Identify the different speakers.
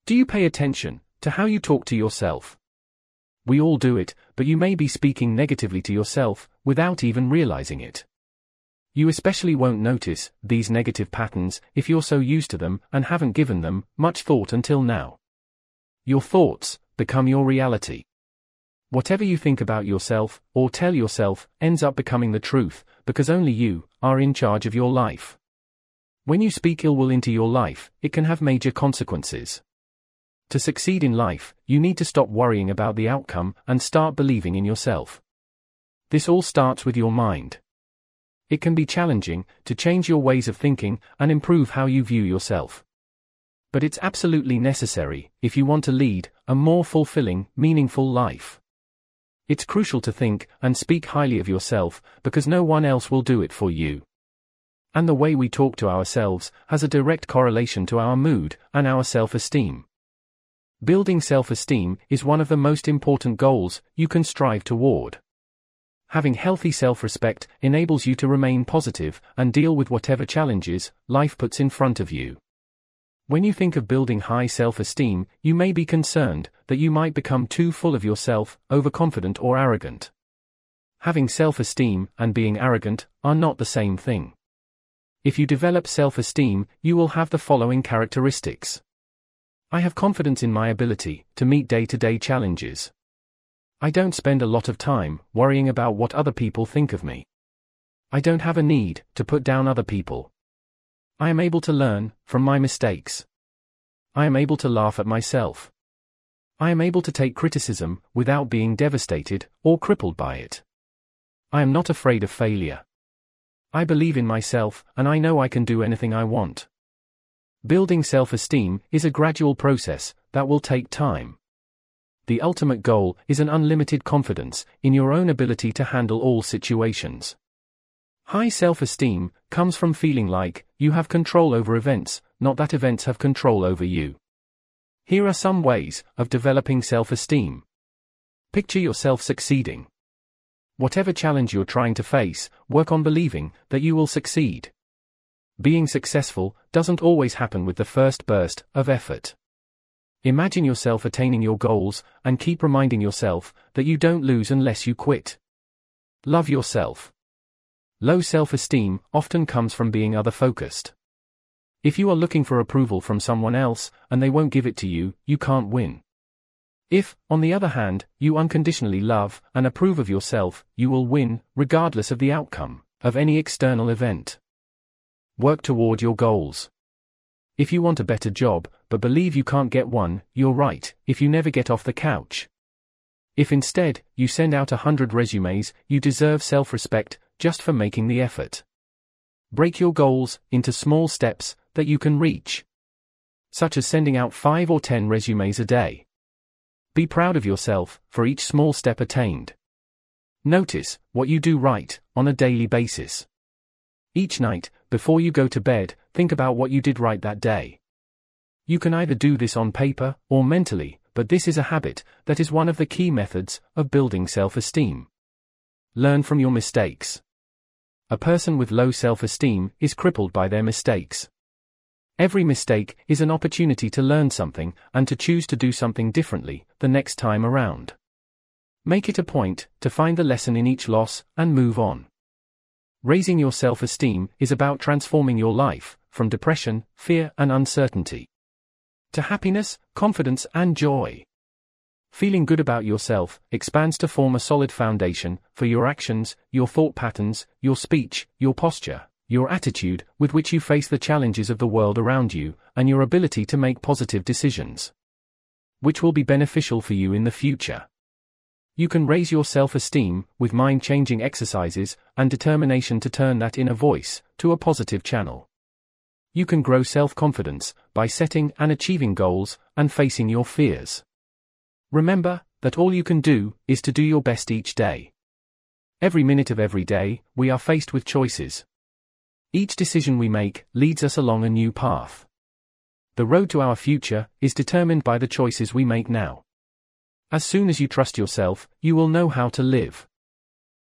Speaker 1: Do you pay attention to how you talk to yourself? We all do it, but you may be speaking negatively to yourself without even realizing it. You especially won't notice these negative patterns if you're so used to them and haven't given them much thought until now. Your thoughts become your reality. Whatever you think about yourself or tell yourself ends up becoming the truth, because only you are in charge of your life. When you speak ill will into your life, it can have major consequences. To succeed in life, you need to stop worrying about the outcome and start believing in yourself. This all starts with your mind. It can be challenging to change your ways of thinking and improve how you view yourself. But it's absolutely necessary if you want to lead a more fulfilling, meaningful life. It's crucial to think and speak highly of yourself, because no one else will do it for you. And the way we talk to ourselves has a direct correlation to our mood and our self-esteem. Building self-esteem is one of the most important goals you can strive toward. Having healthy self-respect enables you to remain positive and deal with whatever challenges life puts in front of you. When you think of building high self-esteem, you may be concerned that you might become too full of yourself, overconfident or arrogant. Having self-esteem and being arrogant are not the same thing. If you develop self-esteem, you will have the following characteristics. I have confidence in my ability to meet day-to-day challenges. I don't spend a lot of time worrying about what other people think of me. I don't have a need to put down other people. I am able to learn from my mistakes. I am able to laugh at myself. I am able to take criticism without being devastated or crippled by it. I am not afraid of failure. I believe in myself, and I know I can do anything I want. Building self-esteem is a gradual process that will take time. The ultimate goal is an unlimited confidence in your own ability to handle all situations. High self-esteem comes from feeling like you have control over events, not that events have control over you. Here are some ways of developing self-esteem. Picture yourself succeeding. Whatever challenge you're trying to face, work on believing that you will succeed. Being successful doesn't always happen with the first burst of effort. Imagine yourself attaining your goals and keep reminding yourself that you don't lose unless you quit. Love yourself. Low self-esteem often comes from being other-focused. If you are looking for approval from someone else and they won't give it to you, you can't win. If, on the other hand, you unconditionally love and approve of yourself, you will win, regardless of the outcome of any external event. Work toward your goals. If you want a better job, but believe you can't get one, you're right if you never get off the couch. If instead, you send out 100 resumes, you deserve self-respect just for making the effort. Break your goals into small steps that you can reach, such as sending out 5 or 10 resumes a day. Be proud of yourself for each small step attained. Notice what you do right on a daily basis. Each night, before you go to bed, think about what you did right that day. You can either do this on paper or mentally, but this is a habit that is one of the key methods of building self-esteem. Learn from your mistakes. A person with low self-esteem is crippled by their mistakes. Every mistake is an opportunity to learn something and to choose to do something differently the next time around. Make it a point to find the lesson in each loss and move on. Raising your self-esteem is about transforming your life from depression, fear, and uncertainty to happiness, confidence, and joy. Feeling good about yourself expands to form a solid foundation for your actions, your thought patterns, your speech, your posture, your attitude with which you face the challenges of the world around you, and your ability to make positive decisions, which will be beneficial for you in the future. You can raise your self-esteem with mind-changing exercises and determination to turn that inner voice to a positive channel. You can grow self-confidence by setting and achieving goals and facing your fears. Remember that all you can do is to do your best each day. Every minute of every day, we are faced with choices. Each decision we make leads us along a new path. The road to our future is determined by the choices we make now. As soon as you trust yourself, you will know how to live.